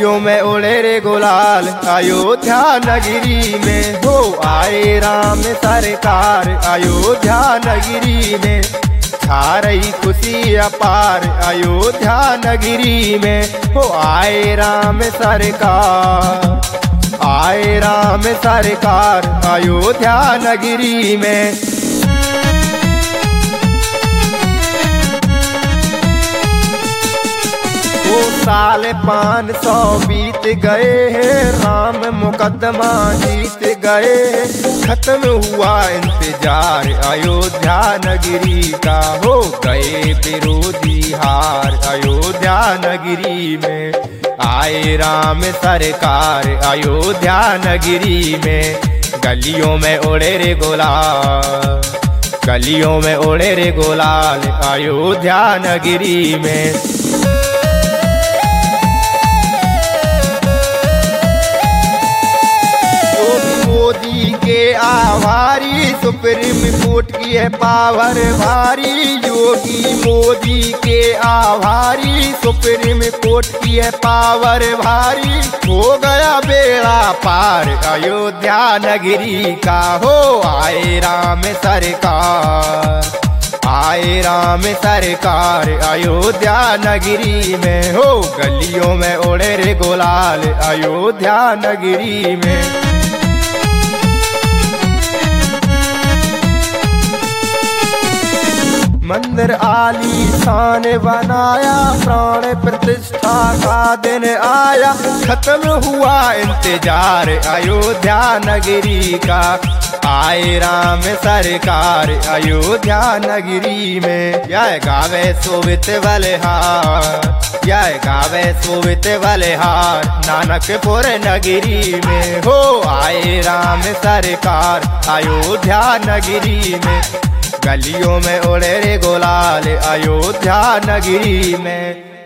गलियों में उड़े रे गुलाल अयोध्या नगरी में। हो आए राम सरकार अयोध्या नगरी में। छा रही खुशी अपार अयोध्या नगरी में। हो आए राम सरकार, आए राम सरकार अयोध्या नगरी में। वो साल 500 बीत गए हैं, राम मुकदमा जीत गए। खत्म हुआ इंतजार अयोध्या नगरी का। हो गए विरोधी हार अयोध्या नगरी में। आए राम सरकार अयोध्या नगरी में। गलियों में उड़े रे गुलाल, गलियों में उड़े रे गुलाल अयोध्या नगरी में। मोदी के आभारी सुप्रीम कोर्ट की है पावर भारी। योगी मोदी के आभारी सुप्रीम कोर्ट की है पावर भारी। हो गया बेड़ा पार अयोध्या नगरी का। हो आए राम सरकार, आए राम सरकार अयोध्या नगरी में। हो गलियों में उड़े रे गुलाल अयोध्या नगरी में। मंदिर आलीशान बनाया, प्राण प्रतिष्ठा का दिन आया। खत्म हुआ इंतजार अयोध्या नगरी का। आए राम सरकार अयोध्या नगरी में। यह गावे सोवित बलिहार, यह गावे सोवित बलिहार नानकपुर नगरी में। हो आए राम सरकार अयोध्या नगरी में। गलियों में उड़े रे गुलाल अयोध्या नगरी में।